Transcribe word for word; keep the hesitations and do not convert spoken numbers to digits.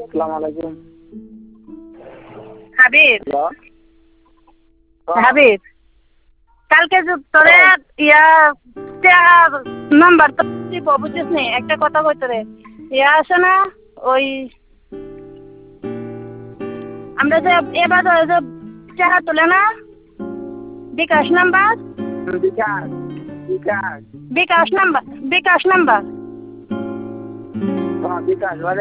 আসসালামু আলাইকুম। হাবিব হ্যালো। হাবিব কালকে যে তোরে ইয়া নাম্বার তো দিব বুঝছিস নি, একটা কথা কই তোরে ইয়া আছে না ওই আমরা যে এবার যে টাকা তুলে না bKash number bKash bKash bKash number bKash number হ্যাঁ বিকাশ